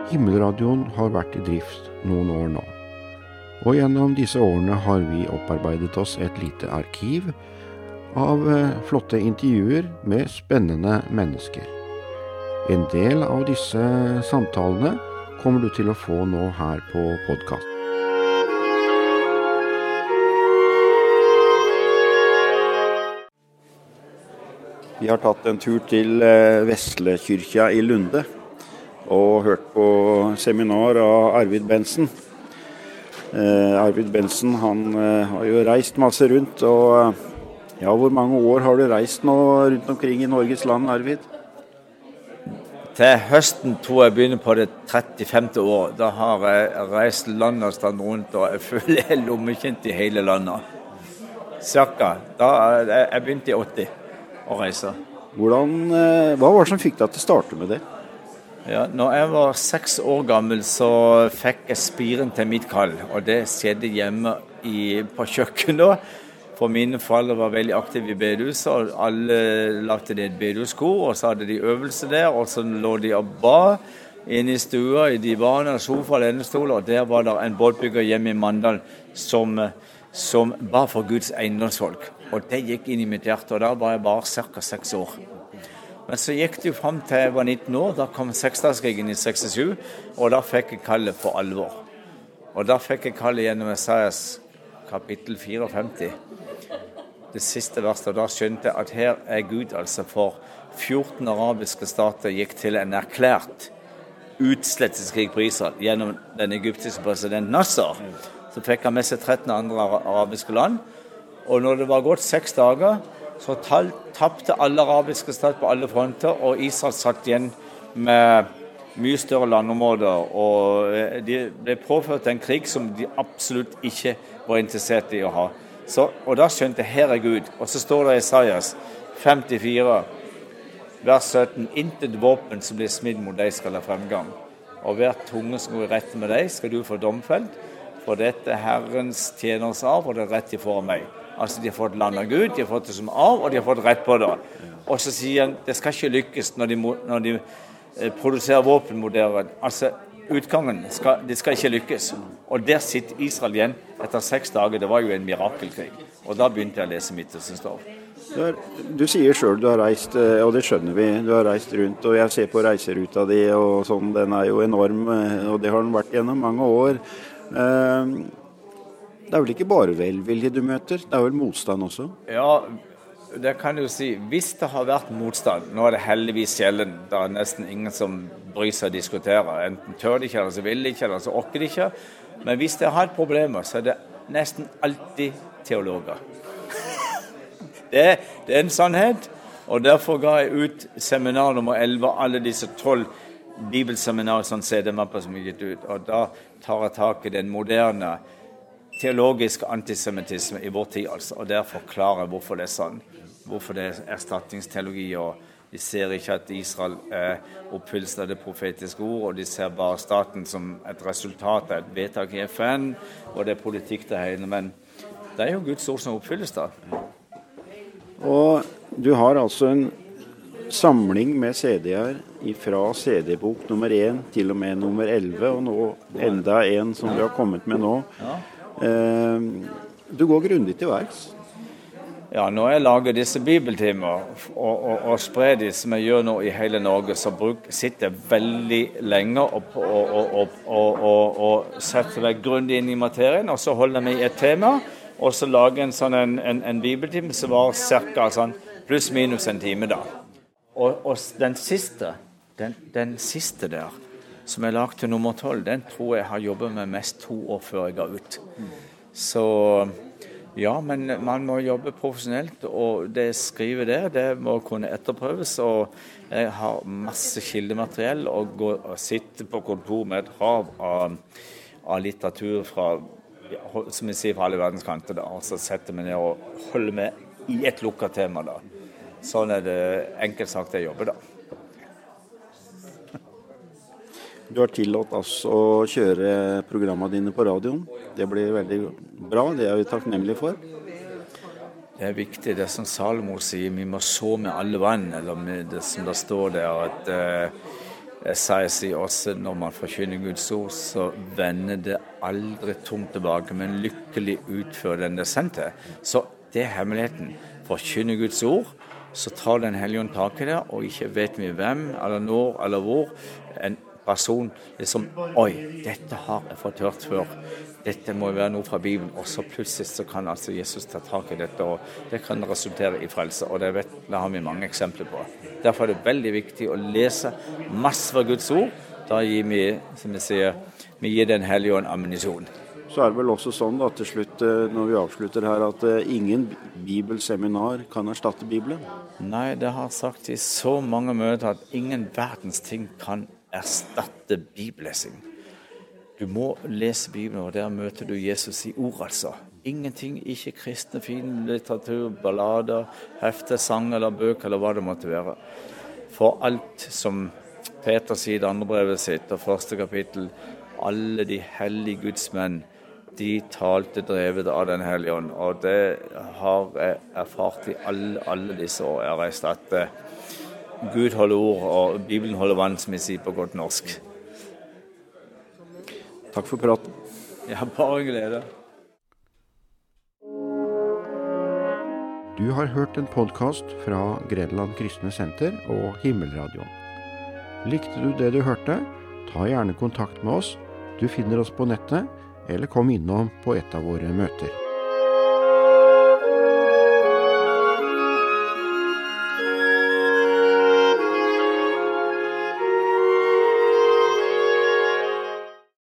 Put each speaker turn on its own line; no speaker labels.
Himmelradioen har vært i drift noen år nå, og gjennom disse årene har vi opparbeidet oss et lite arkiv av flotte intervjuer med spennende mennesker. En del av disse samtalene kommer du til å få nå her på podcast. Vi har tatt en tur til Veslekyrkja i Lunde og hørt på seminar av Arvid Bentzen. Arvid Bentzen, han har jo reist masse rundt, og ja, hvor mange år har du reist nå rundt omkring i Norges land, Arvid?
Til høsten tror jeg begynner på det 35. år. Da har jeg reist land og stand rundt, og jeg føler jeg er lommekjent i hele landet. Cirka. Jeg begynte i 80 å reise.
Hva var det som fikk deg til å starte med det?
Ja, når jeg var 6 år gammel, så fikk jeg spiren til mitt kall, og det skjedde hjemme på kjøkkenet. For mine foreldre var veldig aktive i bedehuset, og alle lagde det et bedehuskor, og så hadde de øvelse der, og så lå de og ba inne i stua, i divanen, sofa, lennestol, og der var det en båtbygger hjemme i Mandal som ba for Guds eiendomsfolk. Og det gikk inn i mitt hjerte, og da var jeg bare cirka 6 år. Men så gikk det jo frem til jeg var 19 år, da kom seksdagskrigen i 67, og da fikk jeg kallet for alvor. Og da fikk jeg kallet gjennom Esaias kapittel 54, det siste verset, og da skjønte jeg at her er Gud altså for 14 arabiske stater gikk til en erklært utslettelseskrig på Israel gjennom den egyptiske president Nasser. Så fikk han med seg 13 andre arabiske land, og når det var gått 6 dager, så tappte alle arabiske stater på alle fronter, og Israel satt igjen med mye større landområder, og de ble påført en krig som de absolutt ikke var interessert i å ha. Og da skjønte jeg, her er Gud. Og så står det i Esaias 54, vers 17, «Intet våpen som blir smidd mot deg skal ha fremgang, og hver tunge som går i rette med deg skal du få domfelt, for dette er Herrens tjeners arv, og det er rett de får av meg». Altså de har fått land av Gud, de har fått det som arv, og de har fått rett på det. Og så sier han, det skal ikke lykkes når de produserer våpen mot dere. Altså utgangen, det skal ikke lykkes. Og der sitter Israel igjen etter 6 dager, det var jo en mirakelkrig. Og da begynte jeg å lese Midtøstens lov.
Du sier selv du har reist, og det skjønner vi, du har reist rundt, og jeg ser på reiseruta di, og sånn, den er jo enorm, og det har den vært gjennom mange år. Det er vel ikke bare velvilje du møter, det er vel motstand også?
Ja, det kan du si. Hvis det har vært motstand, nå er det heldigvis sjelden, det er nesten ingen som bryr seg å diskutere. Enten tør de ikke, eller så vil de ikke, eller så orker de ikke. Men hvis det har problemer, så er det nesten alltid teologer. Det er en sannhet, og derfor ga jeg ut seminar nummer 11, alle disse 12 bibelseminarer som CD-mapper som er gitt ut. Og da tar jeg tak i den moderne teologisk antisemittisme i vår tid, altså, og der forklarer jeg hvorfor det er sånn, hvorfor det er erstatningsteologi, og de ser ikke at Israel er oppfyllelsen av det profetiske ord, og de ser bare staten som et resultat av et vedtak i FN, og det er politikk der hele, men det er jo Guds ord som oppfylles da.
Og du har altså en samling med CD-er fra CD-bok nummer 1 til og med nummer 11, og nå enda en som du har kommet med nå. Ja. Du går grundig til verks. Ja, når jeg lager disse bibeltimer og sprer de som jeg gjør nå i hele Norge, så sitter jeg veldig lenge og setter meg grundig inn i materien, og så holder jeg meg i et tema, og så lager jeg en bibeltime som var cirka sånn, pluss minus en time da. Og den siste der, som jeg lagde til nummer 12, den tror jeg har jobbet med mest 2 år før jeg ga ut. Så ja, men man må jobbe profesjonelt, og det skriver der, det må kunne etterprøves, og jeg har masse kildemateriell, og sitter på kontor med et hav av litteratur fra, som jeg sier, fra alle verdenskanter, og så setter jeg ned og holder med i et lukket tema da. Sånn er det enkelt sagt jeg jobber da. Du har tillatt oss å kjøre programmene dine på radioen. Det blir veldig bra, det er vi takknemlige for.
Det er viktig, det som Salomo sier, vi må så med alle vann, eller med det som det står der, at Jesaja sier også når man forkynner Guds ord, så vender det aldri tomt tilbake, men lykkelig utfører den det sendte. Så det er hemmeligheten. Forkynner Guds ord, så tar den hellige ånd tak i det, og ikke vet vi hvem, eller når, eller hvor. En person liksom, oi, dette har jeg fått hørt før. Dette må være noe fra Bibelen, og så plutselig så kan altså Jesus ta tak i dette, og det kan resultere i frelse, og det har vi mange eksempler på. Derfor er det veldig viktig å lese masse fra Guds ord. Da gir vi, som jeg sier, vi gir den hellige ånd ammunisjon.
Så er det vel også sånn da, til slutt, når vi avslutter her, at ingen bibelseminar kan erstatte Bibelen?
Nei, det har sagt i så mange møter at ingen verdens ting kan erstatte bibellesing. Du må lese Bibelen, og der møter du Jesus i ord, altså. Ingenting, ikke kristne, fin litteratur, ballader, hefte, sang eller bøk, eller hva det måtte være. For alt som Peter sier i det andre brevet sitt, og første kapittel, alle de hellige Guds menn, de talte drevet av den hellige ånd, og det har jeg erfart i alle disse år jeg har reist, at Gud holder ord, og Bibelen holder vann, som vi sier på godt norsk.
Takk for praten.
Ja, bare glede.
Du har hørt en podcast fra Gredeland Kristne Senter og Himmelradioen. Likte du det du hørte? Ta gjerne kontakt med oss. Du finner oss på nettet, eller kom innom på et av våre møter.